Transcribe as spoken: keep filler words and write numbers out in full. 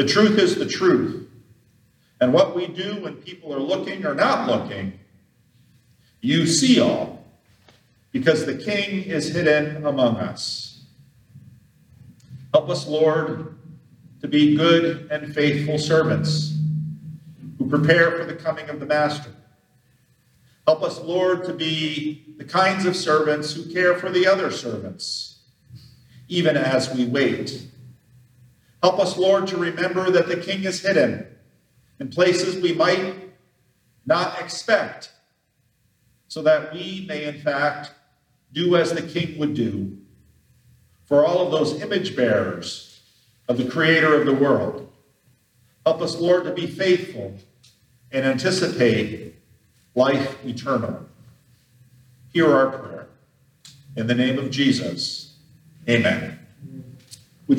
The truth is the truth. And what we do when people are looking or not looking, you see all, because the King is hidden among us. Help us, Lord, to be good and faithful servants who prepare for the coming of the Master. Help us, Lord, to be the kinds of servants who care for the other servants, even as we wait. Help us, Lord, to remember that the King is hidden in places we might not expect, so that we may, in fact, do as the King would do for all of those image bearers of the Creator of the world. Help us, Lord, to be faithful and anticipate life eternal. Hear our prayer. In the name of Jesus, amen.